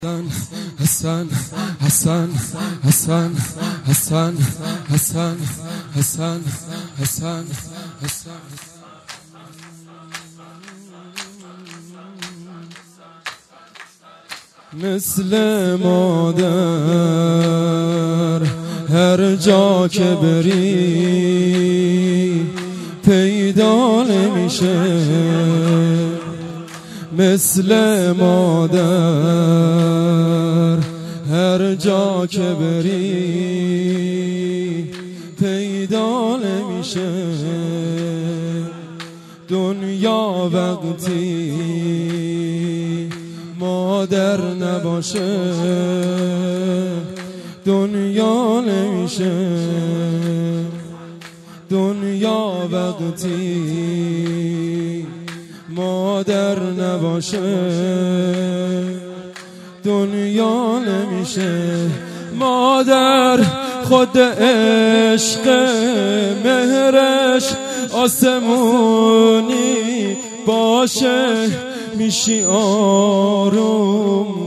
حسن حسن حسن حسن حسن حسن حسن حسن مثل مادر هر جا که بری پیدا نمیشه، مثل مادر هر جا که بری پیدا نمیشه. دنیا وقتی مادر نباشه دنیا نمیشه. دنیا وقتی مادر نباشه دنیا نمیشه. مادر خود عشق مهرش آسمونی باشه، میشی آروم